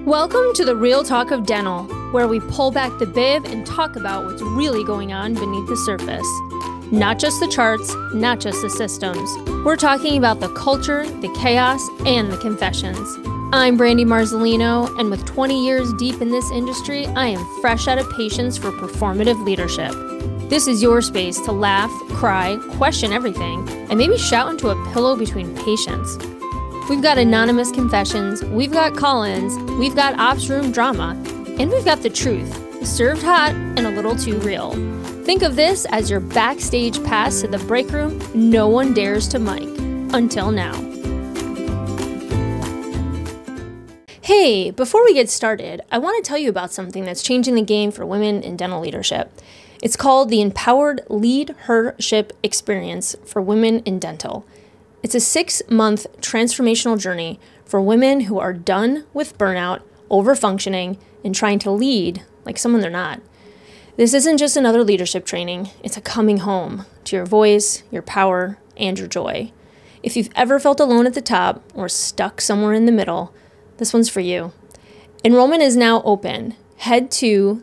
Welcome to the Real Talk of Dental, where we pull back the bib and talk about what's really going on beneath the surface. Not just the charts, not just the systems. We're talking about the culture, the chaos, and the confessions. I'm Brandy Marzolino, and with 20 years deep in this industry, I am fresh out of patience for performative leadership. This is your space to laugh, cry, question everything, and maybe shout into a pillow between patients. We've got anonymous confessions, we've got call-ins, we've got ops room drama, and we've got the truth, served hot and a little too real. Think of this as your backstage pass to the break room no one dares to mic. Until now. Hey, before we get started, I want to tell you about something that's changing the game for women in dental leadership. It's called the Empowered Leadership Experience for Women in Dental. It's a 6-month transformational journey for women who are done with burnout, overfunctioning, and trying to lead like someone they're not. This isn't just another leadership training, it's a coming home to your voice, your power, and your joy. If you've ever felt alone at the top or stuck somewhere in the middle, this one's for you. Enrollment is now open. Head to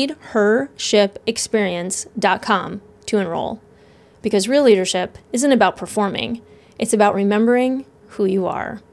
leadhershipexperience.com to enroll. Because real leadership isn't about performing, it's about remembering who you are.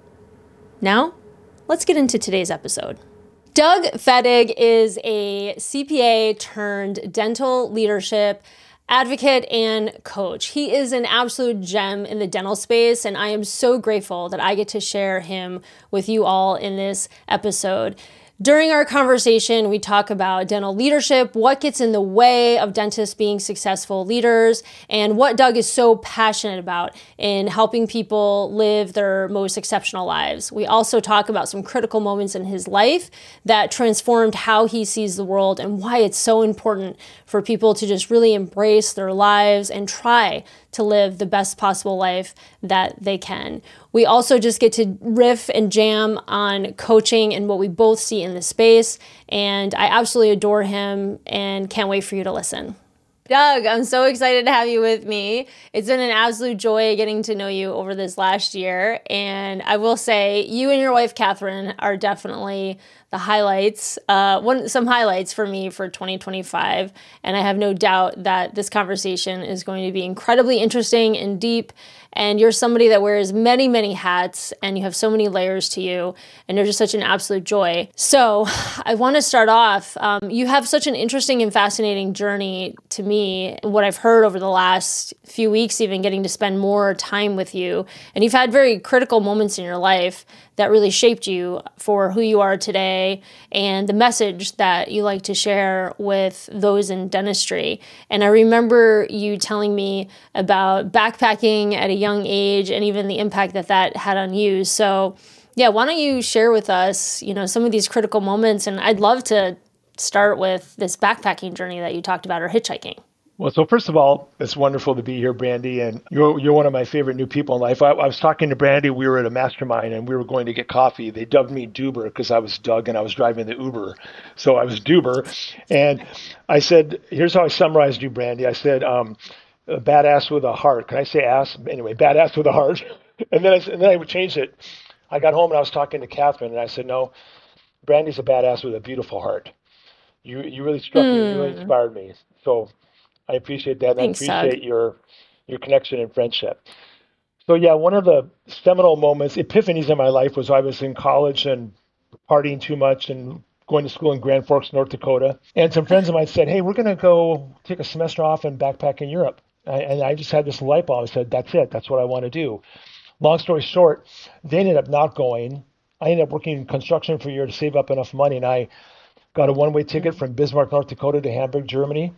Now, let's get into today's episode. Doug Fettig is a CPA turned dental leadership advocate and coach. He is an absolute gem in the dental space, and I am so grateful that I get to share him with you all in this episode. During our conversation, we talk about dental leadership, what gets in the way of dentists being successful leaders, and what Doug is so passionate about in helping people live their most exceptional lives. We also talk about some critical moments in his life that transformed how he sees the world and why it's so important for people to just really embrace their lives and try to live the best possible life that they can. We also just get to riff and jam on coaching and what we both see in the space, and I absolutely adore him and can't wait for you to listen. Doug, I'm so excited to have you with me. It's been an absolute joy getting to know you over this last year, and I will say you and your wife, Catherine, are definitely the highlights, some highlights for me for 2025, and I have no doubt that this conversation is going to be incredibly interesting and deep, and you're somebody that wears many, many hats, and you have so many layers to you, and you're just such an absolute joy. So I want to start off, you have such an interesting and fascinating journey to me, what I've heard over the last few weeks, even getting to spend more time with you, and you've had very critical moments in your life that really shaped you for who you are today and the message that you like to share with those in dentistry. And I remember you telling me about backpacking at a young age and even the impact that that had on you. So yeah, why don't you share with us, some of these critical moments? And I'd love to start with this backpacking journey that you talked about, or hitchhiking. Well, so first of all, it's wonderful to be here, Brandy, and you're one of my favorite new people in life. I was talking to Brandy. We were at a mastermind, and we were going to get coffee. They dubbed me Duber because I was Doug, and I was driving the Uber. So I was Duber, and I said, here's how I summarized you, Brandy. I said, a badass with a heart. Can I say ass? Anyway, badass with a heart. And then I changed it. I got home, and I was talking to Catherine, and I said, no, Brandy's a badass with a beautiful heart. You really struck me. You really inspired me. So I appreciate that, and Thanks, I appreciate Doug. your connection and friendship. So yeah, one of the seminal moments, epiphanies in my life was I was in college and partying too much and going to school in Grand Forks, North Dakota. And some friends of mine said, hey, we're going to go take a semester off and backpack in Europe. And I just had this light bulb. I said, that's it. That's what I want to do. Long story short, they ended up not going. I ended up working in construction for a year to save up enough money, and I got a one-way ticket from Bismarck, North Dakota to Hamburg, Germany.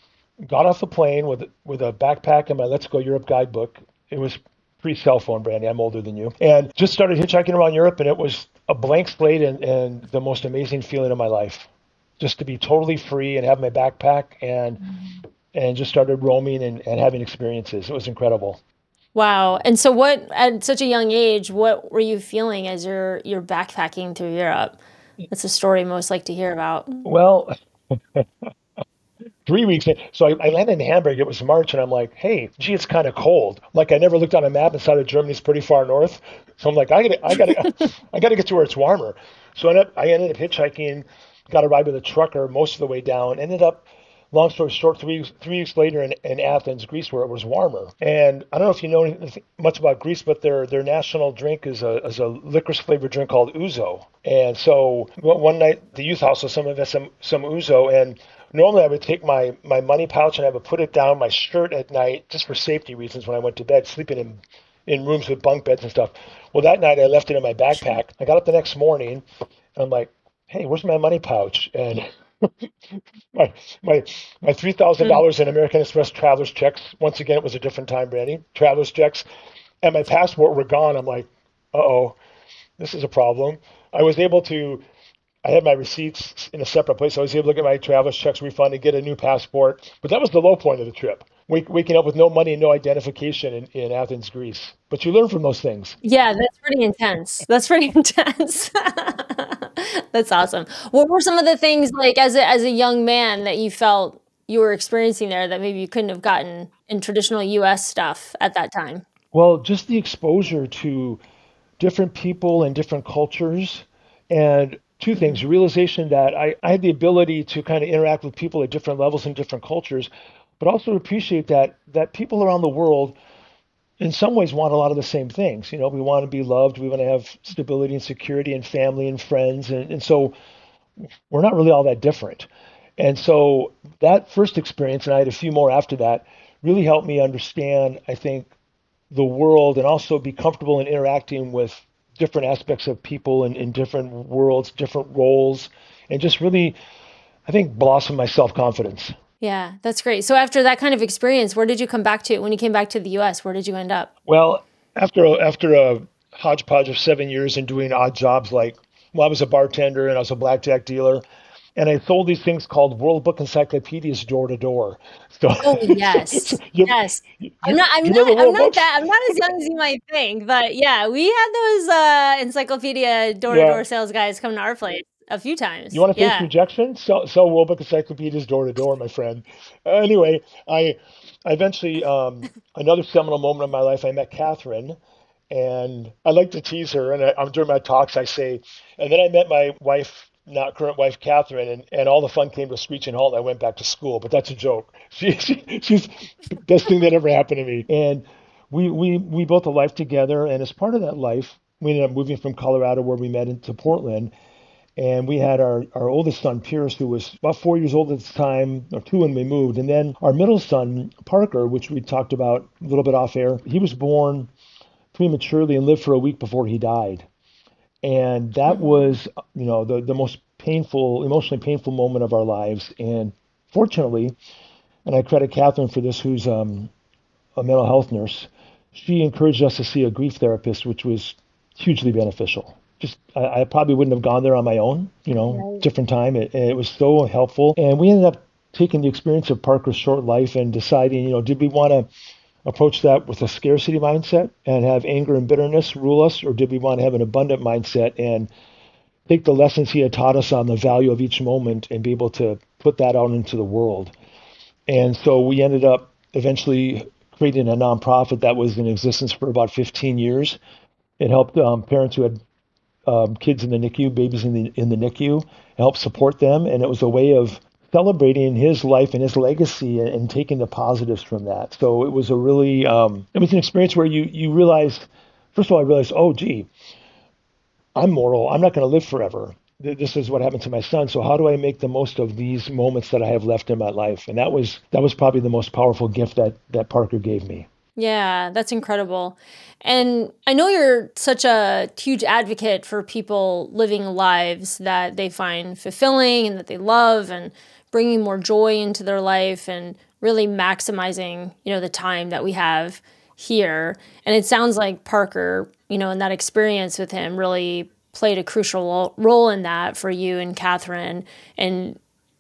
Got off the plane with a backpack and my Let's Go Europe guidebook. It was pre-cell phone, Brandy. I'm older than you. And just started hitchhiking around Europe, and it was a blank slate and the most amazing feeling of my life. Just to be totally free and have my backpack and just started roaming and having experiences. It was incredible. Wow. And so at such a young age, what were you feeling as you're backpacking through Europe? That's a story most like to hear about. Well, 3 weeks in. So I landed in Hamburg. It was March, and I'm like, hey, gee, it's kind of cold. Like I never looked on a map and saw that Germany's pretty far north. So I'm like, I gotta get to where it's warmer. So I ended up hitchhiking, got a ride with a trucker most of the way down. Ended up, long story short, 3 weeks later in Athens, Greece, where it was warmer. And I don't know if you know anything much about Greece, but their national drink is a licorice flavored drink called ouzo. And so one night, the youth house, so some of us some ouzo, and normally I would take my money pouch and I would put it down my shirt at night just for safety reasons when I went to bed, sleeping in rooms with bunk beds and stuff. Well, that night I left it in my backpack. I got up the next morning and I'm like, hey, where's my money pouch? And my my my three thousand Hmm. dollars in American Express traveler's checks. Once again, it was a different time, Brandy. Traveler's checks and my passport were gone. I'm like, uh-oh, this is a problem. I was able to I had my receipts in a separate place. I was able to get my traveler's checks refunded, get a new passport. But that was the low point of the trip. Waking up with no money and no identification in Athens, Greece. But you learn from those things. Yeah, that's pretty intense. That's pretty intense. That's awesome. What were some of the things like as a young man that you felt you were experiencing there that maybe you couldn't have gotten in traditional US stuff at that time? Well, just the exposure to different people and different cultures. And two things, Mhm. the realization that I had the ability to kind of interact with people at different levels and different cultures, but also appreciate that people around the world in some ways want a lot of the same things. You know, we want to be loved, we want to have stability and security and family and friends. And so we're not really all that different. And so that first experience, and I had a few more after that, really helped me understand, I think, the world and also be comfortable in interacting with different aspects of people in different worlds, different roles, and just really, I think, blossom my self confidence. Yeah, that's great. So after that kind of experience, where did you come back to when you came back to the US? Where did you end up? Well, after a hodgepodge of 7 years and doing odd jobs like, well, I was a bartender and I was a blackjack dealer, and I sold these things called World Book Encyclopedias door to door. So, Oh, so yes. Yes. you remember I'm World not Books? that I'm not as young as you might think, but yeah, we had those encyclopedia Yeah. door-to-door sales guys come to our place a few You times. want to face Yeah. rejection? Sell World Book Encyclopedias door to door, my friend. Anyway, I eventually, another seminal moment of my life, I met Catherine, and I like to tease her. And I'm during my talks, I say, and then I met my wife, not current wife, Catherine, and all the fun came to a screeching halt. And I went back to school, but that's a joke. She's the best thing that ever happened to me. And we built a life together, and as part of that life, we ended up moving from Colorado, where we met, into Portland. And we had our oldest son, Pierce, who was about 4 years old at the time, or two when we moved. And then our middle son, Parker, which we talked about a little bit off air, he was born prematurely and lived for a week before he died. And that Hmm. was, the most painful, emotionally painful moment of our lives. And fortunately, and I credit Catherine for this, who's a mental health nurse, she encouraged us to see a grief therapist, which was hugely beneficial. Just, I probably wouldn't have gone there on my own, Right. different time. It was so helpful. And we ended up taking the experience of Parker's short life and deciding, did we want to approach that with a scarcity mindset and have anger and bitterness rule us, or did we want to have an abundant mindset and take the lessons he had taught us on the value of each moment and be able to put that out into the world? And so we ended up eventually creating a nonprofit that was in existence for about 15 years. It helped parents who had kids in the NICU, babies in the NICU, help support them, and it was a way of celebrating his life and his legacy and taking the positives from that. So it was a really it was an experience where you realized, first of all, I realized, oh, gee, I'm mortal. I'm not going to live forever. This is what happened to my son. So how do I make the most of these moments that I have left in my life? And that was probably the most powerful gift that Parker gave me. Yeah, that's incredible. And I know you're such a huge advocate for people living lives that they find fulfilling and that they love and bringing more joy into their life and really maximizing, the time that we have here. And it sounds like Parker, and that experience with him really played a crucial role in that for you and Catherine. And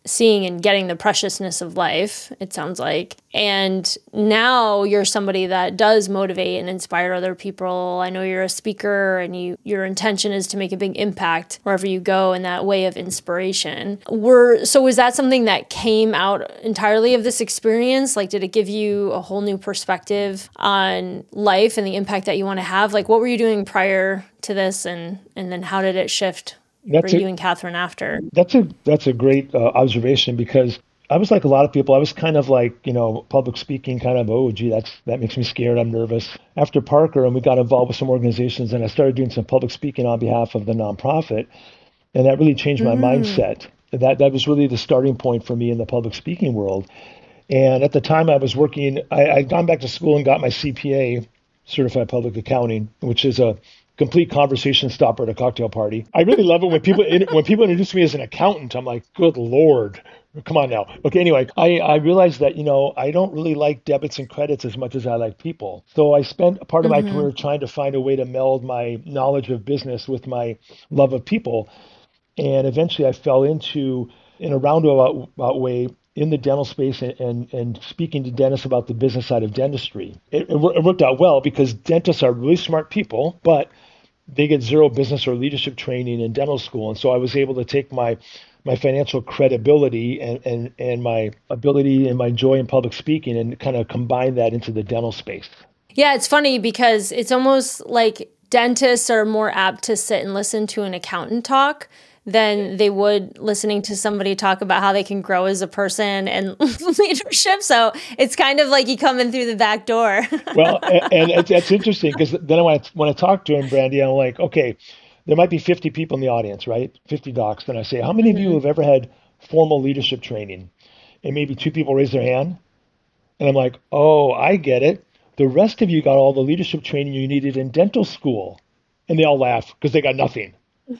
seeing and getting the preciousness of life, it sounds like. And now you're somebody that does motivate and inspire other people. I know you're a speaker and your intention is to make a big impact wherever you go in that way of inspiration. So was that something that came out entirely of this experience? Like, did it give you a whole new perspective on life and the impact that you want to have? Like, what were you doing prior to this, and then how did it shift for you and Catherine after? That's a great observation, because I was like a lot of people. I was kind of like, public speaking, kind of, oh, gee, that makes me scared. I'm nervous. After Parker, and we got involved with some organizations, and I started doing some public speaking on behalf of the nonprofit, and that really changed my mindset. That was really the starting point for me in the public speaking world. And at the time I was working, I'd gone back to school and got my CPA, Certified Public Accounting, which is a complete conversation stopper at a cocktail party. I really love it when people introduce me as an accountant. I'm like, good Lord, come on now. Okay, anyway, I realized that, I don't really like debits and credits as much as I like people. So I spent a part of my career trying to find a way to meld my knowledge of business with my love of people. And eventually I fell into, in a roundabout way, in the dental space and speaking to dentists about the business side of dentistry. It worked out well, because dentists are really smart people, but they get zero business or leadership training in dental school. And so I was able to take my financial credibility and my ability and my joy in public speaking and kind of combine that into the dental space. Yeah, it's funny because it's almost like dentists are more apt to sit and listen to an accountant talk than they would listening to somebody talk about how they can grow as a person and leadership. So it's kind of like you come in through the back door. Well, and that's interesting, because then when I talk to him, Brandy, I'm like, okay, there might be 50 people in the audience, right? 50 docs. Then I say, how many of you have ever had formal leadership training? And maybe 2 people raise their hand. And I'm like, oh, I get it. The rest of you got all the leadership training you needed in dental school. And they all laugh because they got nothing.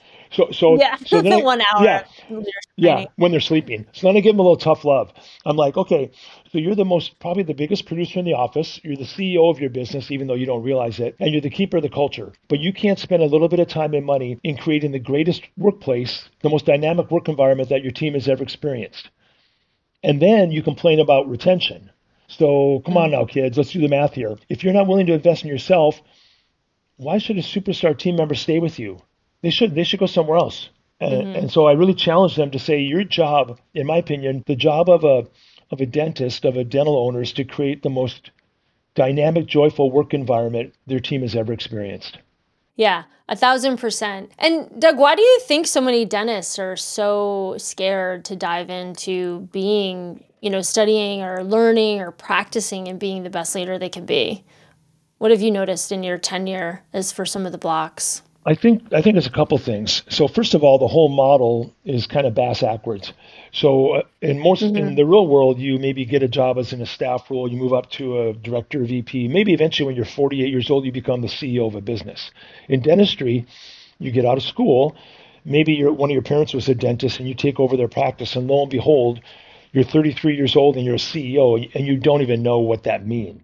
So then 1 hour. When they're sleeping. So then I give them a little tough love. I'm like, okay, so you're probably the biggest producer in the office. You're the CEO of your business, even though you don't realize it. And you're the keeper of the culture. But you can't spend a little bit of time and money in creating the greatest workplace, the most dynamic work environment that your team has ever experienced. And then you complain about retention. So come on now, kids, let's do the math here. If you're not willing to invest in yourself, why should a superstar team member stay with you? They should go somewhere else. And so I really challenge them to say, your job, in my opinion, the job of a dentist, of a dental owner, is to create the most dynamic, joyful work environment their team has ever experienced. Yeah, 1,000%. And Doug, why do you think so many dentists are so scared to dive into being, studying or learning or practicing and being the best leader they can be? What have you noticed in your tenure as for some of the blocks? I think it's a couple things. So first of all, the whole model is kind of bass backwards. So in the real world, you maybe get a job as in a staff role, you move up to a director, VP. Maybe eventually when you're 48 years old, you become the CEO of a business. In dentistry, you get out of school. Maybe one of your parents was a dentist and you take over their practice, and lo and behold, you're 33 years old and you're a CEO, and you don't even know what that means.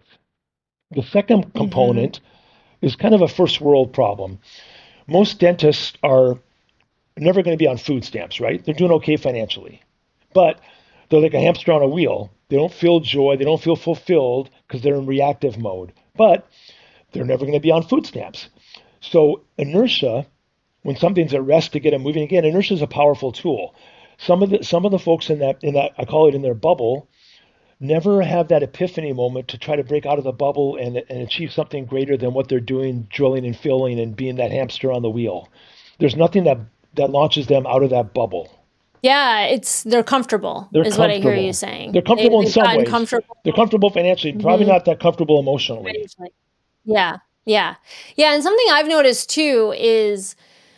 The second component is kind of a first world problem. Most dentists are never going to be on food stamps, right? They're doing okay financially, but they're like a hamster on a wheel. They don't feel joy. They don't feel fulfilled because they're in reactive mode, but they're never going to be on food stamps. So inertia, when something's at rest to get it moving again, inertia is a powerful tool. Some of the folks in that, I call it in their bubble, never have that epiphany moment to try to break out of the bubble and achieve something greater than what they're doing, drilling and filling and being that hamster on the wheel. There's nothing that launches them out of that bubble. Yeah, they're comfortable, is what I hear you saying. They're comfortable in some ways. They're comfortable financially, probably not that comfortable emotionally. Yeah. And something I've noticed too is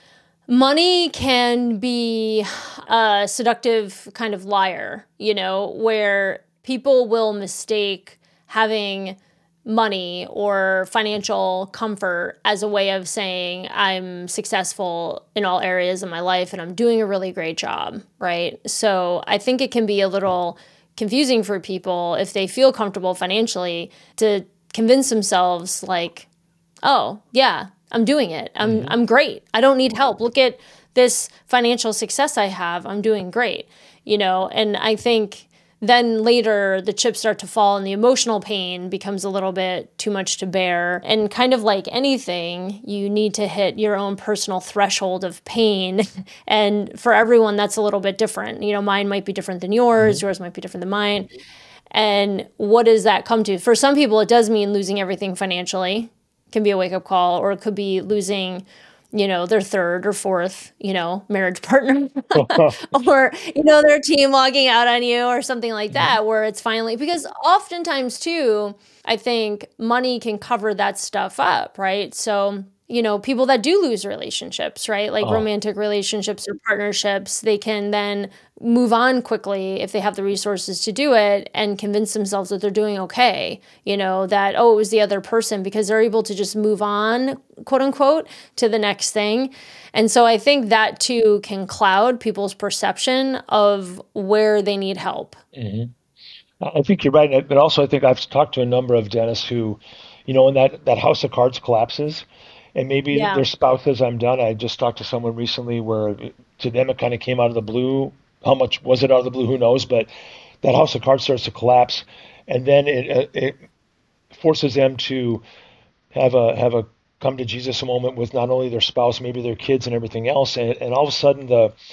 money can be a seductive kind of liar, where people will mistake having money or financial comfort as a way of saying I'm successful in all areas of my life and I'm doing a really great job, right? So I think it can be a little confusing for people if they feel comfortable financially to convince themselves like, oh, yeah, I'm doing it. I'm great. I don't need help. Look at this financial success I have, I'm doing great, and I think then later the chips start to fall and the emotional pain becomes a little bit too much to bear. And kind of like anything, you need to hit your own personal threshold of pain. And for everyone, that's a little bit different. Mine might be different than yours, yours might be different than mine. And what does that come to? For some people, it does mean losing everything financially. It can be a wake-up call, or it could be losing their third or fourth, marriage partner or, their team logging out on you or something like that, where it's finally, because oftentimes too, I think money can cover that stuff up, right? So, people that do lose relationships, right? Like romantic relationships or partnerships, they can then move on quickly if they have the resources to do it and convince themselves that they're doing okay, that, it was the other person, because they're able to just move on, quote unquote, to the next thing. And so I think that too can cloud people's perception of where they need help. Mm-hmm. I think you're right. But also, I think I've talked to a number of dentists who, when that house of cards collapses, and maybe their spouse says, I'm done. I just talked to someone recently where to them it kind of came out of the blue. How much was it out of the blue? Who knows? But that house of cards starts to collapse, and then it forces them to have a come to Jesus moment with not only their spouse, maybe their kids and everything else. And all of a sudden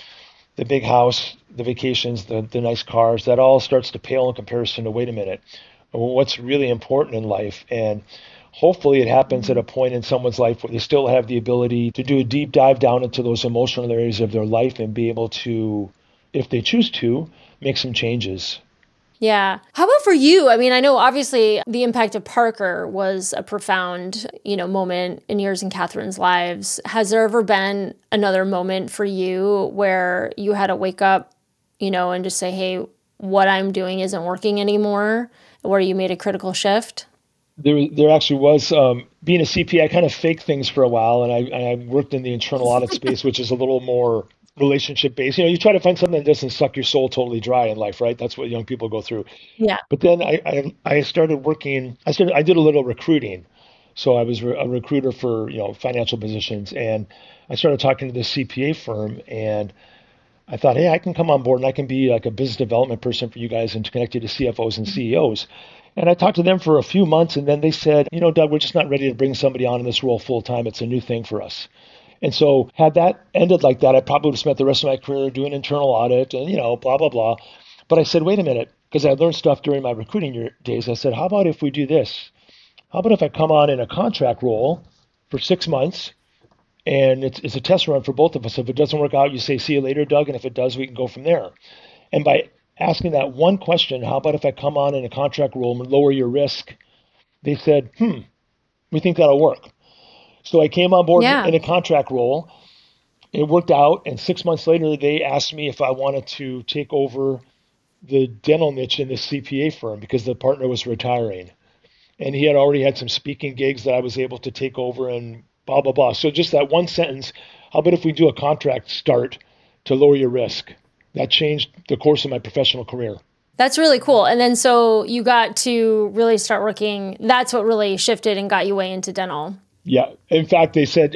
the big house, the vacations, the nice cars, that all starts to pale in comparison to, wait a minute, what's really important in life. And hopefully it happens at a point in someone's life where they still have the ability to do a deep dive down into those emotional areas of their life and be able to, if they choose to, make some changes. Yeah. How about for you? I mean, I know obviously the impact of Parker was a profound, moment in yours and Catherine's lives. Has there ever been another moment for you where you had to wake up, and just say, hey, what I'm doing isn't working anymore, where you made a critical shift? There actually was, being a CPA, I kind of faked things for a while, and I worked in the internal audit space, which is a little more relationship based. You try to find something that doesn't suck your soul totally dry in life, right? That's what young people go through. Yeah. But then I started working. I did a little recruiting, so I was a recruiter for financial positions, and I started talking to this CPA firm, and I thought, hey, I can come on board and I can be like a business development person for you guys and to connect you to CFOs and CEOs. And I talked to them for a few months, and then they said, Doug, we're just not ready to bring somebody on in this role full time. It's a new thing for us. And so had that ended like that, I probably would have spent the rest of my career doing internal audit and, blah, blah, blah. But I said, wait a minute, because I learned stuff during my recruiting days. I said, how about if we do this? How about if I come on in a contract role for 6 months, and it's a test run for both of us. If it doesn't work out, you say, see you later, Doug. And if it does, we can go from there. And by asking that one question, how about if I come on in a contract role and lower your risk? They said, we think that'll work. So I came on board in a contract role. It worked out. And 6 months later, they asked me if I wanted to take over the dental niche in the CPA firm because the partner was retiring. And he had already had some speaking gigs that I was able to take over and blah, blah, blah. So just that one sentence, how about if we do a contract start to lower your risk? That changed the course of my professional career. That's really cool. And then so you got to really start working. That's what really shifted and got you way into dental. Yeah. In fact, they said,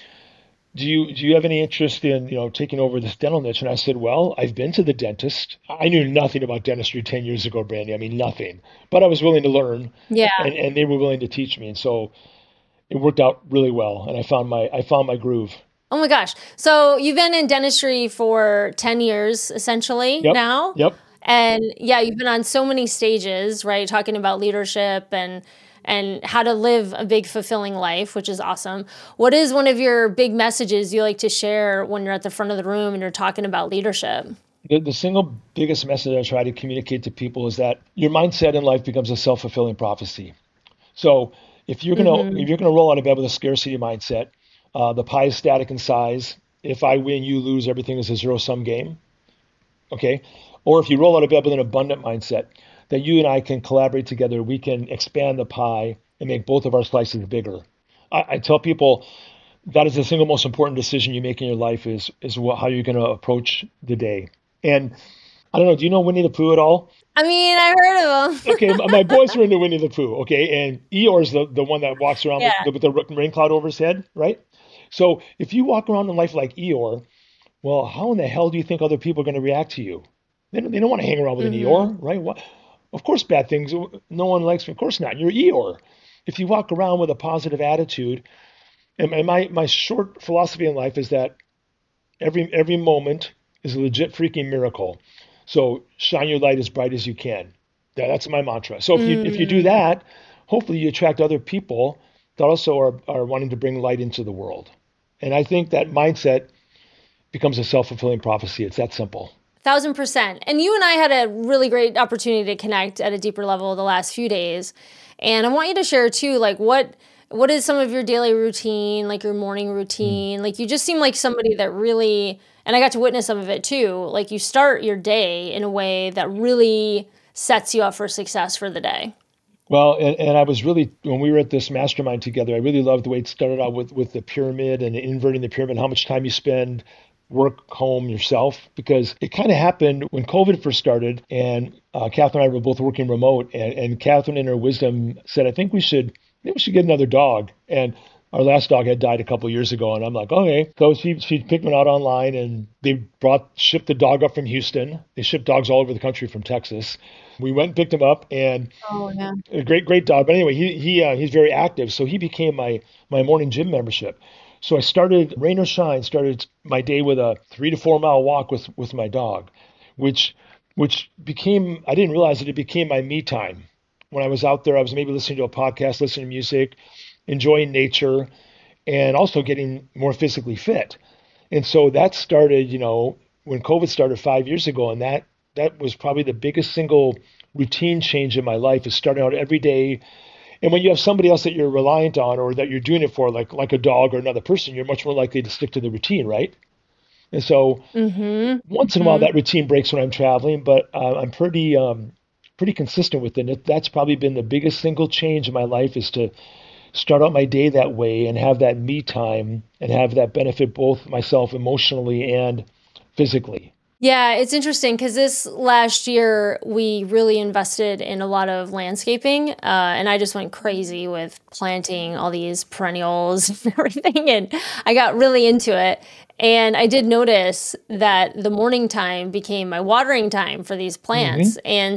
do you have any interest in, taking over this dental niche? And I said, well, I've been to the dentist. I knew nothing about dentistry 10 years ago, Brandy. I mean, nothing. But I was willing to learn. Yeah. And they were willing to teach me. And so it worked out really well. And I found my groove. Oh my gosh. So you've been in dentistry for 10 years, essentially, now? Yep. And yeah, you've been on so many stages, right? Talking about leadership and how to live a big, fulfilling life, which is awesome. What is one of your big messages you like to share when you're at the front of the room and you're talking about leadership? The single biggest message I try to communicate to people is that your mindset in life becomes a self-fulfilling prophecy. So if you're gonna roll out of bed with a scarcity mindset, the pie is static in size. If I win, you lose. Everything is a zero-sum game. Okay? Or if you roll out of bed with an abundant mindset, that you and I can collaborate together, we can expand the pie and make both of our slices bigger. I tell people that is the single most important decision you make in your life is how you're going to approach the day. And I don't know, do you know Winnie the Pooh at all? I mean, I heard of him. Okay, my boys are into Winnie the Pooh, okay? And Eeyore's the one that walks around with the rain cloud over his head, right? So if you walk around in life like Eeyore, Well, how in the hell do you think other people are going to react to you? They don't want to hang around with an Eeyore, right? What? Of course, bad things. No one likes me. Of course not. You're Eeyore. If you walk around with a positive attitude, and my short philosophy in life is that every moment is a legit freaking miracle. So shine your light as bright as you can. That's my mantra. So if you do Mm. that, hopefully you attract other people that also are wanting to bring light into the world. And I think that mindset becomes a self-fulfilling prophecy. It's that simple. 1,000%. And you and I had a really great opportunity to connect at a deeper level the last few days. And I want you to share too, like what is some of your daily routine, like your morning Mm. routine? Like you just seem like somebody that really, and I got to witness some of it too, like you start your day in a way that really sets you up for success for the day. Well, and I was really, when we were at this mastermind together, I really loved the way it started out with the pyramid and inverting the pyramid, how much time you spend work, home, yourself, because it kind of happened when COVID first started, and Catherine and I were both working remote, and Catherine, in her wisdom, said, maybe we should get another dog. And our last dog had died a couple of years ago, and I'm like, okay. So she picked one out online, and they shipped the dog up from Houston. They ship dogs all over the country from Texas. We went and picked him up, and Oh, yeah. a great dog. But anyway, he's very active, so he became my morning gym membership. So I started, rain or shine, started my day with a 3 to 4 mile walk with my dog, which became, I didn't realize it became my me time. When I was out there, I was maybe listening to a podcast, listening to music, enjoying nature, and also getting more physically fit. And so that started, when COVID started 5 years ago, and that was probably the biggest single routine change in my life, is starting out every day. And when you have somebody else that you're reliant on or that you're doing it for, like a dog or another person, you're much more likely to stick to the routine, right? And so Mm-hmm. once in a while Mm-hmm. that routine breaks when I'm traveling, but I'm pretty consistent with it. That's probably been the biggest single change in my life, is to start out my day that way and have that me time and have that benefit both myself emotionally and physically. Yeah, it's interesting because this last year we really invested in a lot of landscaping, and I just went crazy with planting all these perennials and everything, and I got really into it. And I did notice that the morning time became my watering time for these Hmm. plants, and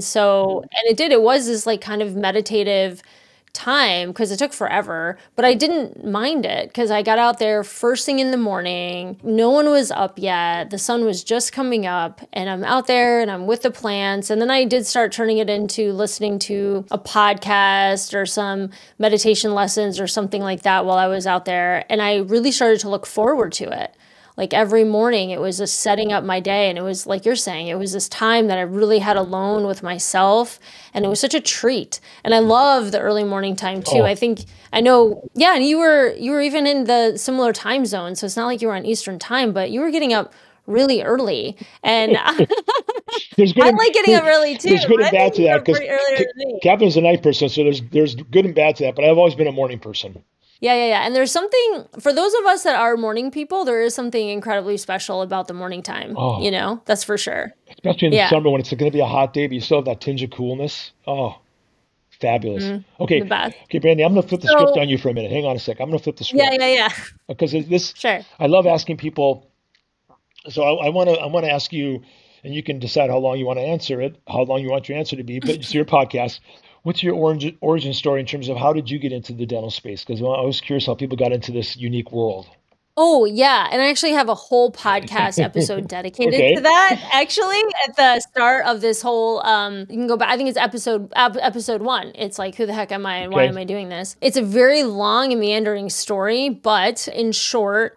it was this like kind of meditative time because it took forever, but I didn't mind it because I got out there first thing in the morning. No one was up yet. The sun was just coming up, and I'm out there and I'm with the plants. And then I did start turning it into listening to a podcast or some meditation lessons or something like that while I was out there. And I really started to look forward to it. Like every morning, it was just setting up my day. And it was like you're saying, it was this time that I really had alone with myself. And it was such a treat. And I love the early morning time too. Oh, I know, yeah. And you were even in the similar time zone. So it's not like you were on Eastern time, but you were getting up really early. And I there's good and like getting up early too, there's good but and I bad think to you're that, up because pretty earlier than me. Catherine's a night person, so there's good and bad to that. But I've always been a morning person. Yeah, yeah, yeah. And there's something for those of us that are morning people, there is something incredibly special about the morning time. Oh, That's for sure. especially in the Yeah. summer when it's going to be a hot day, but you still have that tinge of coolness. Oh, fabulous. The Okay, best. okay, Brandy, I'm going to flip the script So, on you for a minute. Hang on a sec. I'm going to flip the yeah, script yeah, yeah. because this, Sure. I love asking people. So I want to ask you, and you can decide how long you want to answer it, how long you want your answer to be. But it's your podcast. What's your origin story in terms of how did you get into the dental space? Because I was curious how people got into this unique world. Oh, yeah. And I actually have a whole podcast episode dedicated to Okay. that. Actually, at the start of this whole, you can go back. I think it's episode one. It's like, who the heck am I and why am Okay. I doing this? It's a very long and meandering story, but in short,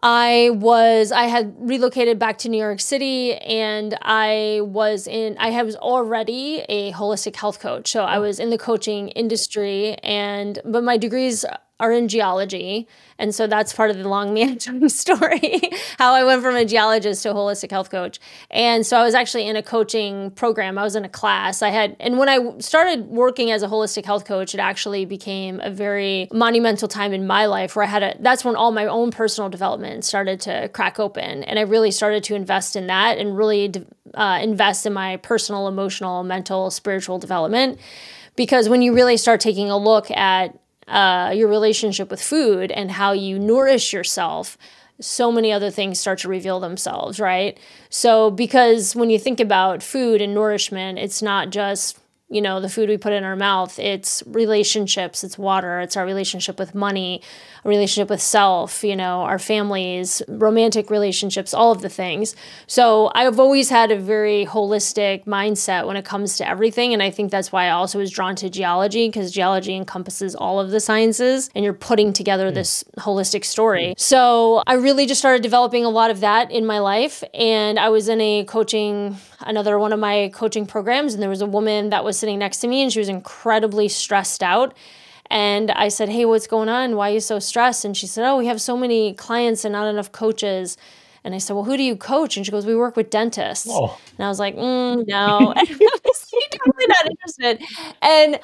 I had relocated back to New York City, and I was already a holistic health coach. So I Oh. was in the coaching industry, but my degrees are in geology. And so that's part of the long meandering story, how I went from a geologist to a holistic health coach. And so I was actually in a coaching program. I was in a class. And when I started working as a holistic health coach, it actually became a very monumental time in my life where that's when all my own personal development started to crack open. And I really started to invest in that and really invest in my personal, emotional, mental, spiritual development. Because when you really start taking a look at your relationship with food and how you nourish yourself, so many other things start to reveal themselves, right? So because when you think about food and nourishment, it's not just, the food we put in our mouth, it's relationships, it's water, it's our relationship with money, a relationship with self, our families, romantic relationships, all of the things. So I've always had a very holistic mindset when it comes to everything. And I think that's why I also was drawn to geology, because geology encompasses all of the sciences and you're putting together this holistic story. So I really just started developing a lot of that in my life. And I was in another one of my coaching programs, and there was a woman that was sitting next to me and she was incredibly stressed out. And I said, hey, what's going on? Why are you so stressed? And she said, oh, we have so many clients and not enough coaches. And I said, well, who do you coach? And she goes, we work with dentists. Oh. And I was like, no. And I was totally not interested. And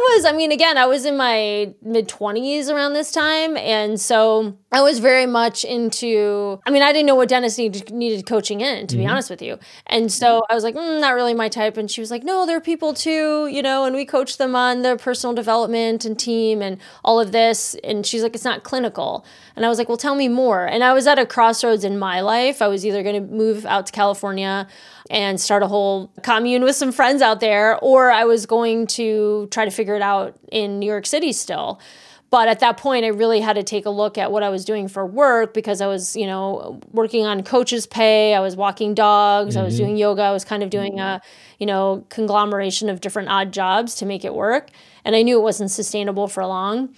I was in my mid-20s around this time. And so I was very much into, I didn't know what dentists needed coaching in, to be honest with you. And so I was like, not really my type. And she was like, no, there are people too, and we coach them on their personal development and team and all of this. And she's like, it's not clinical. And I was like, well, tell me more. And I was at a crossroads in my life. I was either going to move out to California and start a whole commune with some friends out there, or I was going to try to figure it out in New York City still. But at that point, I really had to take a look at what I was doing for work, because I was, working on coach's pay. I was walking dogs. I was doing yoga. I was kind of doing a, conglomeration of different odd jobs to make it work. And I knew it wasn't sustainable for long.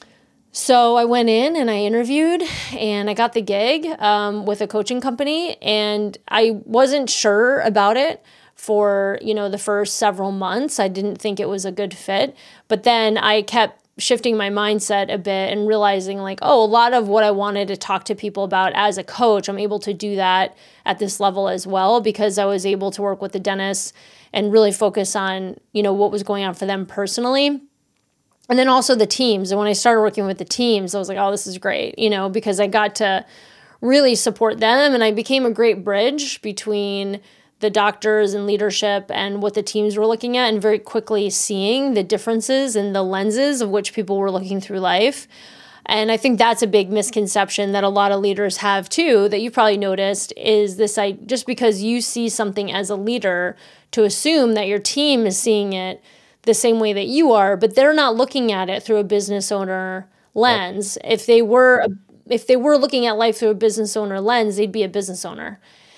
So I went in and I interviewed and I got the gig with a coaching company, and I wasn't sure about it for, the first several months. I didn't think it was a good fit, but then I kept shifting my mindset a bit and realizing like, a lot of what I wanted to talk to people about as a coach, I'm able to do that at this level as well, because I was able to work with the dentists and really focus on, what was going on for them personally. And then also the teams. And when I started working with the teams, I was like, oh, this is great, because I got to really support them. And I became a great bridge between the doctors and leadership and what the teams were looking at, and very quickly seeing the differences in the lenses of which people were looking through life. And I think that's a big misconception that a lot of leaders have too, that you probably noticed, is this, just because you see something as a leader, to assume that your team is seeing it the same way that you are, but they're not looking at it through a business owner lens. Right. If they were looking at life through a business owner lens, they'd be a business owner.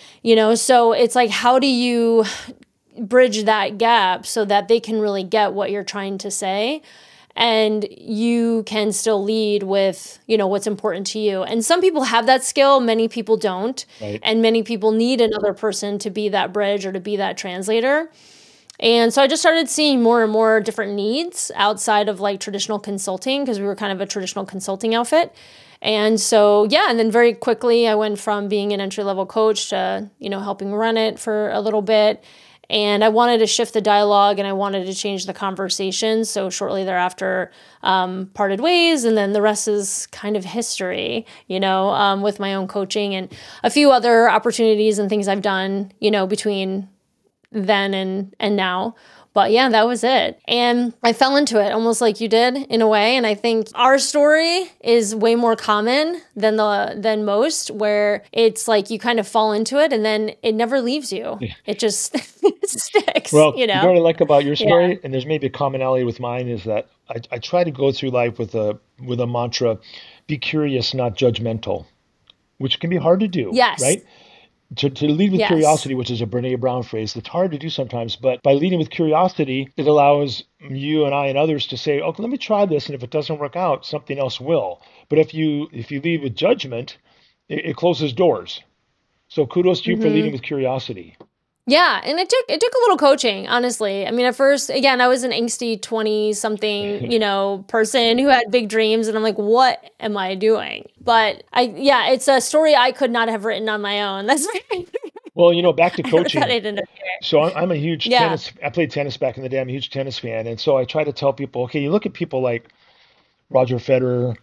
So it's like, how do you bridge that gap so that they can really get what you're trying to say, and you can still lead with, what's important to you. And some people have that skill, many people don't. Right. And many people need another person to be that bridge or to be that translator. And so I just started seeing more and more different needs outside of like traditional consulting, because we were kind of a traditional consulting outfit. And so, and then very quickly I went from being an entry-level coach to, helping run it for a little bit. And I wanted to shift the dialogue and I wanted to change the conversation. So shortly thereafter, parted ways. And then the rest is kind of history, with my own coaching and a few other opportunities and things I've done, between then and now. But that was it. And I fell into it almost like you did in a way. And I think our story is way more common than most, where it's like you kind of fall into it and then it never leaves you. Yeah. It just sticks. Well, what I like about your story, and there's maybe a commonality with mine, is that I try to go through life with a mantra: be curious, not judgmental, which can be hard to do. Yes. Right? To lead with curiosity, which is a Brene Brown phrase, that's hard to do sometimes, but by leading with curiosity, it allows you and I and others to say, okay, let me try this, and if it doesn't work out, something else will. But if you lead with judgment, it closes doors. So kudos to you for leading with curiosity. Yeah, and it took a little coaching, honestly. At first, again, I was an angsty 20-something, person who had big dreams, and I'm like, what am I doing? But it's a story I could not have written on my own. That's right. Well, back to coaching. So I'm a huge tennis. I played tennis back in the day. I'm a huge tennis fan, and so I try to tell people, okay, you look at people like Roger Federer,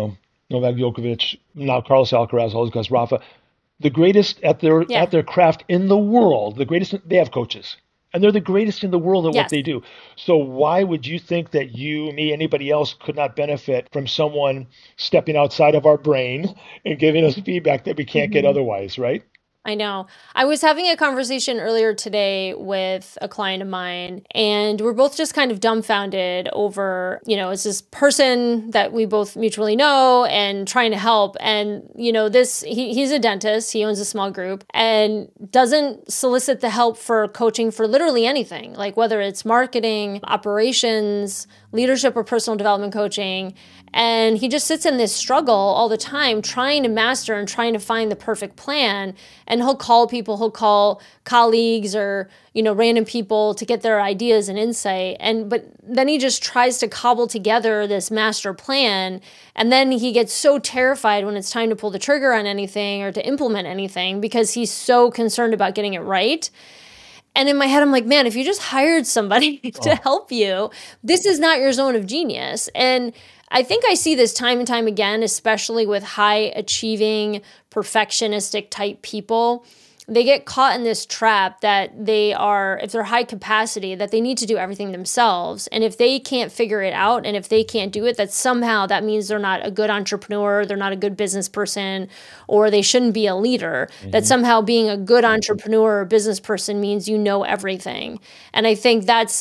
Novak Djokovic, now Carlos Alcaraz, all those guys, Rafa. The greatest at their craft in the world, the greatest, they have coaches. And they're the greatest in the world at what Yes. they do. So why would you think that you, me, anybody else could not benefit from someone stepping outside of our brain and giving us feedback that we can't get Mhm. otherwise, right? I know. I was having a conversation earlier today with a client of mine, and we're both just kind of dumbfounded over, it's this person that we both mutually know and trying to help. And, he's a dentist, he owns a small group and doesn't solicit the help for coaching for literally anything, like whether it's marketing, operations, leadership, or personal development coaching. And he just sits in this struggle all the time, trying to master and trying to find the perfect plan. And he'll call people, he'll call colleagues or, random people to get their ideas and insight. But then he just tries to cobble together this master plan. And then he gets so terrified when it's time to pull the trigger on anything or to implement anything because he's so concerned about getting it right. And in my head, I'm like, man, if you just hired somebody to help you, this is not your zone of genius. And I think I see this time and time again, especially with high achieving, perfectionistic type people. They get caught in this trap that if they're high capacity, that they need to do everything themselves. And if they can't figure it out and if they can't do it, that means they're not a good entrepreneur, they're not a good business person, or they shouldn't be a leader. Mm-hmm. That somehow being a good entrepreneur or business person means you know everything. And I think it's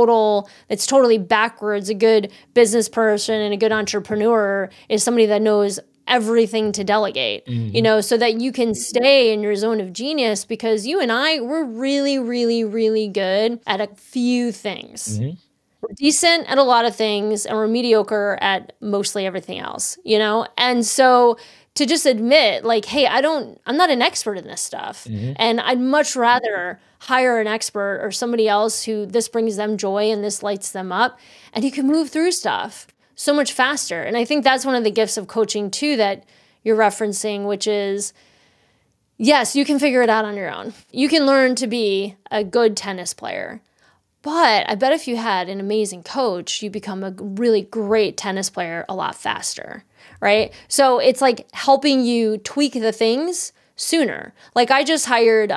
totally backwards. A good business person and a good entrepreneur is somebody that knows everything to delegate, so that you can stay in your zone of genius, because you and we're really, really, really good at a few things. Mm-hmm. We're decent at a lot of things and we're mediocre at mostly everything else, And so to just admit like, hey, I'm not an expert in this stuff. Mm-hmm. And I'd much rather hire an expert or somebody else who this brings them joy and this lights them up and you can move through stuff so much faster. And I think that's one of the gifts of coaching too that you're referencing, which is, yes, you can figure it out on your own. You can learn to be a good tennis player. But I bet if you had an amazing coach, you become a really great tennis player a lot faster, right? So it's like helping you tweak the things sooner. Like I just hired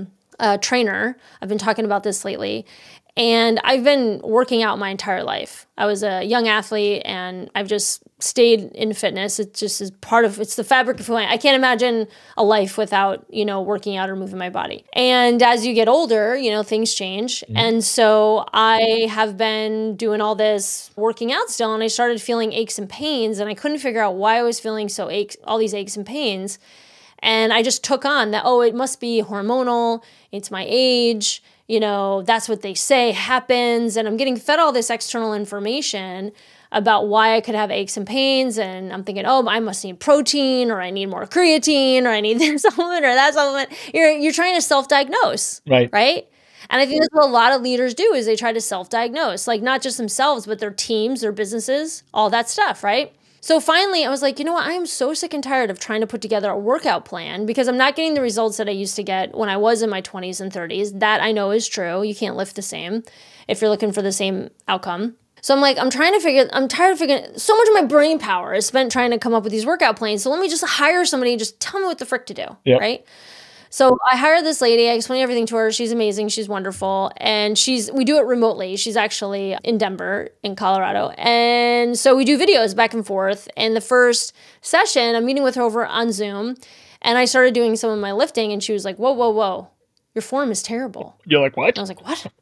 a trainer. I've been talking about this lately. And I've been working out my entire life. I was a young athlete and I've just stayed in fitness. It just is it's the fabric of who I am. I can't imagine a life without, working out or moving my body. And as you get older, things change. Mm-hmm. And so I have been doing all this working out still, and I started feeling aches and pains, and I couldn't figure out why I was feeling all these aches and pains. And I just took on that, it must be hormonal, it's my age, that's what they say happens. And I'm getting fed all this external information about why I could have aches and pains. And I'm thinking, I must need protein, or I need more creatine, or I need this supplement or that supplement. You're trying to self-diagnose, right? And I think that's what a lot of leaders do, is they try to self-diagnose, like not just themselves, but their teams, their businesses, all that stuff, right? So finally, I was like, you know what? I am so sick and tired of trying to put together a workout plan because I'm not getting the results that I used to get when I was in my 20s and 30s. That I know is true. You can't lift the same if you're looking for the same outcome. So I'm like, I'm tired of figuring, so much of my brain power is spent trying to come up with these workout plans. So let me just hire somebody and just tell me what the frick to do, right? So I hired this lady. I explained everything to her. She's amazing. She's wonderful. And we do it remotely. She's actually in Denver, in Colorado. And so we do videos back and forth. And the first session, I'm meeting with her over on Zoom. And I started doing some of my lifting. And she was like, whoa, whoa, whoa. Your form is terrible. You're like, what? And I was like, what?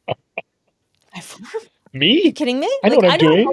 My form? Me? Are you kidding me? I know what I'm doing.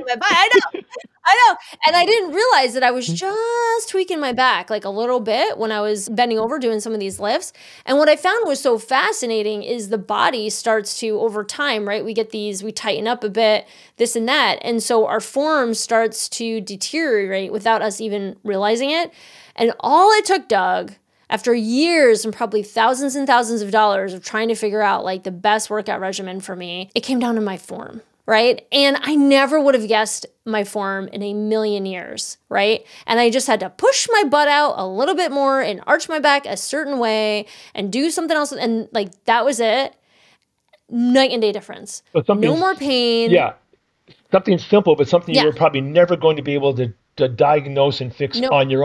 I know. And I didn't realize that I was just tweaking my back like a little bit when I was bending over doing some of these lifts. And what I found was so fascinating is the body starts to, over time, right? We tighten up a bit, this and that. And so our form starts to deteriorate without us even realizing it. And all it took, Doug, after years and probably thousands and thousands of dollars of trying to figure out like the best workout regimen for me, it came down to my form. Right? And I never would have guessed my form in a million years, right? And I just had to push my butt out a little bit more and arch my back a certain way and do something else. And like, that was it. Night and day difference. No more pain. Yeah. Something simple, but something you're probably never going to be able to diagnose and fix on your own.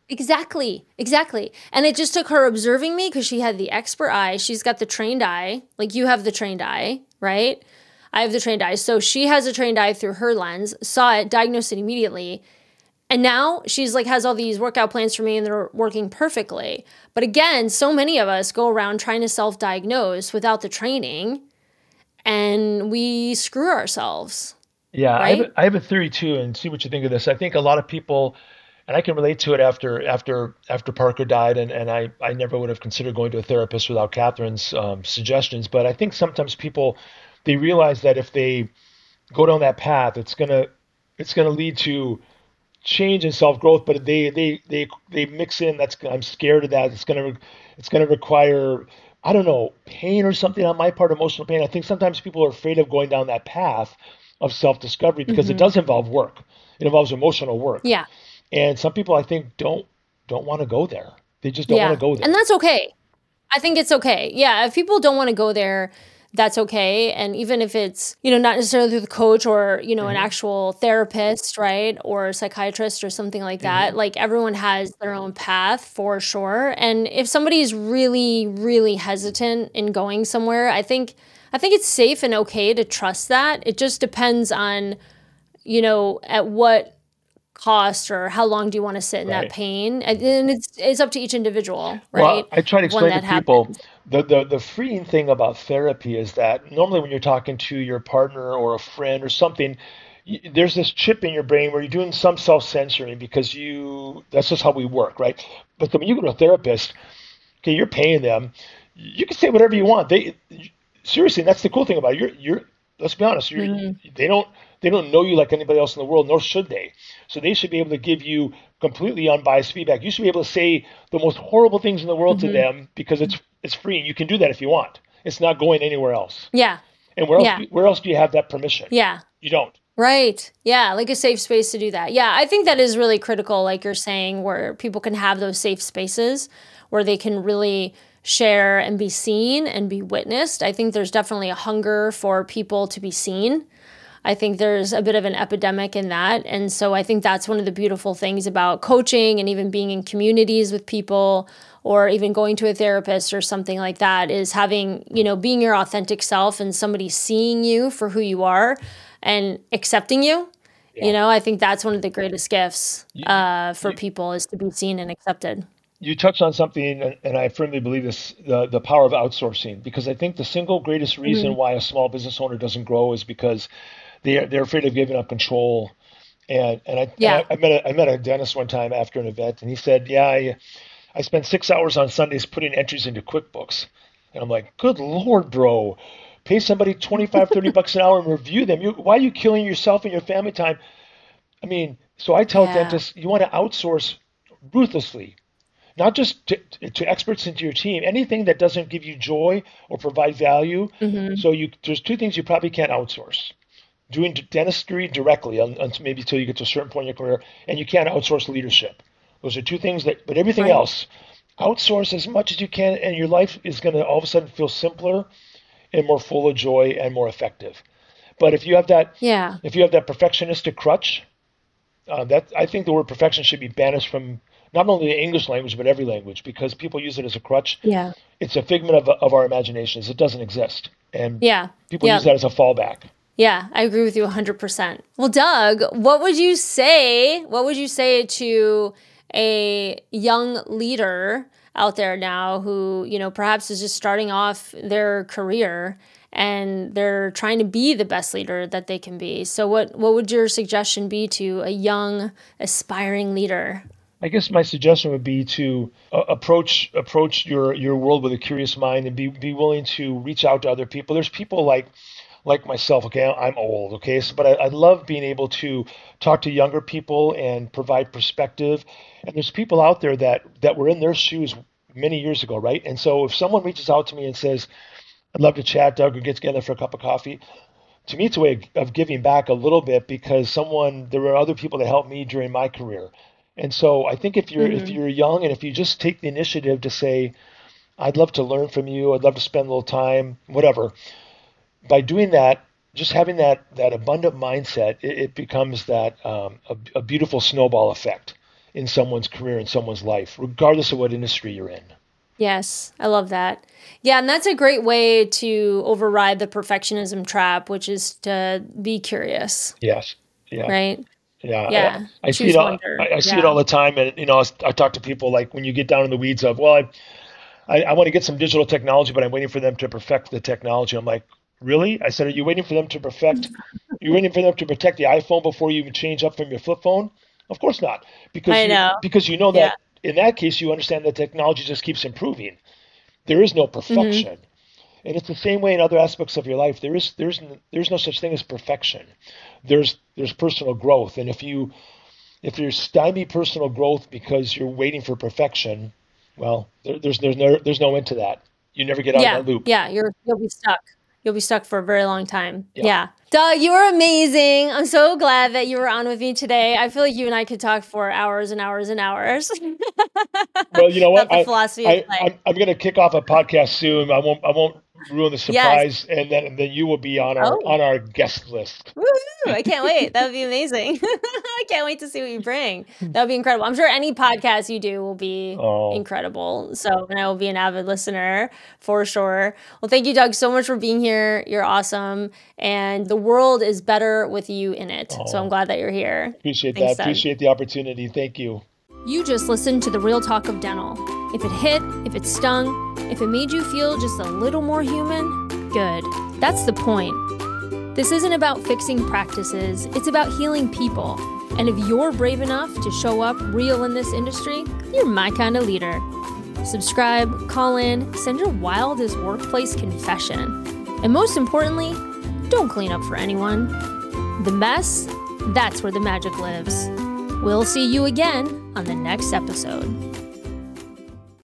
Exactly. Exactly. And it just took her observing me because she had the expert eye. She's got the trained eye. Like you have the trained eye, right? I have the trained eye. So she has a trained eye through her lens, saw it, diagnosed it immediately. And now she's like has all these workout plans for me and they're working perfectly. But again, so many of us go around trying to self-diagnose without the training and we screw ourselves, Yeah, right? I have a theory too, and see what you think of this. I think a lot of people, and I can relate to it after Parker died, and I never would have considered going to a therapist without Catherine's suggestions. But I think sometimes people they realize that if they go down that path, it's gonna lead to change and self growth. But they mix in that's I'm scared of that. It's gonna require I don't know pain or something on my part, emotional pain. I think sometimes people are afraid of going down that path of self discovery because it Mm-hmm. does involve work. It involves emotional work, Yeah. and some people I think don't want to go there. They just don't want to Yeah. go And there. that's okay. I think it's okay. Yeah, if people don't want to go there, that's okay. And even if it's, not necessarily through the coach or, an Hmm. actual therapist, right? Or a psychiatrist or something like that, Hmm. like everyone has their own path for sure. And if somebody's really, really hesitant in going somewhere, I think it's safe and okay to trust that. It just depends on, at what cost or how long do you want to sit in that Right. pain. And it's up to each individual, Well, right? I try to When explain to that people happens. the freeing thing about therapy is that normally when you're talking to your partner or a friend or something, there's this chip in your brain where you're doing some self-censoring because that's just how we work, right? But then when you go to a therapist, okay, you're paying them. You can say whatever you want. Seriously, that's the cool thing about it. Let's be honest, Mhm. they don't they don't know you like anybody else in the world, nor should they. So they should be able to give you completely unbiased feedback. You should be able to say the most horrible things in the world to Mhm. them because it's free and you can do that if you want. It's not going anywhere else. Yeah. And Yeah. where else do you have that permission? Yeah. You don't. Right. Yeah, like a safe space to do that. Yeah, I think that is really critical, like you're saying, where people can have those safe spaces where they can really share and be seen and be witnessed. I think there's definitely a hunger for people to be seen. I think there's a bit of an epidemic in that. And so I think that's one of the beautiful things about coaching and even being in communities with people or even going to a therapist or something like that is having, being your authentic self and somebody seeing you for who you are and accepting you. Yeah. I think that's one of the greatest gifts You, for you, people is to be seen and accepted. you touched on something, and I firmly believe this, the power of outsourcing, because I think the single greatest reason Hmm. why a small business owner doesn't grow is because they're afraid of giving up control. Yeah. I met a dentist one time after an event, and he said, "Yeah, I spend 6 hours on Sundays putting entries into QuickBooks." And I'm like, "Good Lord, bro, pay somebody 25, $30 an hour and review them. Why are you killing yourself and your family time?" I mean, so I tell Yeah. dentists, you want to outsource ruthlessly, not just to experts into your team, anything that doesn't give you joy or provide value. Hmm. So there's two things you probably can't outsource: doing dentistry directly, maybe until you get to a certain point in your career, and you can't outsource leadership. Those are two things but everything Right. else, outsource as much as you can, and your life is going to all of a sudden feel simpler and more full of joy and more effective. But Yeah. if you have that perfectionistic crutch, that I think the word perfection should be banished from not only the English language but every language because people use it as a crutch. Yeah. It's a figment of our imaginations. It doesn't exist, and Yeah. people use Yeah. that as a fallback. Yeah, I agree with you 100%. Well, Doug, what would you say? What would you say to a young leader out there now who, perhaps is just starting off their career and they're trying to be the best leader that they can be? So what would your suggestion be to a young aspiring leader? I guess my suggestion would be to approach your world with a curious mind and be willing to reach out to other people. There's people like myself. Okay, I'm old. Okay, so but I love being able to talk to younger people and provide perspective. And there's people out there that were in their shoes many years ago, right? And so if someone reaches out to me and says, "I'd love to chat, Doug, or get together for a cup of coffee," to me, it's a way of giving back a little bit because there were other people that helped me during my career. And so I think if Hmm. you're young and if you just take the initiative to say, I'd love to learn from you, I'd love to spend a little time, whatever, by doing that, just having that abundant mindset, it becomes a beautiful snowball effect. in someone's career, in someone's life, regardless of what industry you're in. Yes, I love that. Yeah, and that's a great way to override the perfectionism trap, which is to be curious, Yes. Yeah. right? Yeah. Yeah, I see choose it all. wonder. I see it Yeah. all the time, and I talk to people like when you get down in the weeds of, well, I want to get some digital technology, but I'm waiting for them to perfect the technology. I'm like, really? I said, are you waiting for them to perfect? You're waiting for them to protect the iPhone before you even change up from your flip phone? Of course not, I know. because you know Yeah. that in that case you understand that technology just keeps improving. There is no Hmm. perfection, and it's the same way in other aspects of your life. There's no such thing as perfection. There's personal growth, and if you stymie personal growth because you're waiting for perfection, well, there's no end to that. You never get out of Yeah. that loop. Yeah. You'll be stuck. You'll be stuck for a very long time. Yeah. Yeah. Doug, you were amazing. I'm so glad that you were on with me today. I feel like you and I could talk for hours and hours and hours Well, you know what? about the philosophy of play. I'm going to kick off a podcast soon. I won't ruin the Yes. surprise, and then you will be on Oh, our guest list. woohoo. I can't wait. That would be amazing. I can't wait to see what you bring. That would be incredible. I'm sure any podcast you do will be Oh, incredible. So, and I will be an avid listener for sure. Well, thank you, Doug, so much for being here. You're awesome. And the world is better with you in it. So I'm oh, glad that you're here. appreciate that. Thanks, Doug. Appreciate the opportunity. Thank you. You just listened to the Real Talk of Dental. If it hit, if it stung, if it made you feel just a little more human, good. That's the point. This isn't about fixing practices, it's about healing people. And if you're brave enough to show up real in this industry, you're my kind of leader. Subscribe, call in, send your wildest workplace confession. And most importantly, don't clean up for anyone. The mess, that's where the magic lives. We'll see you again on the next episode.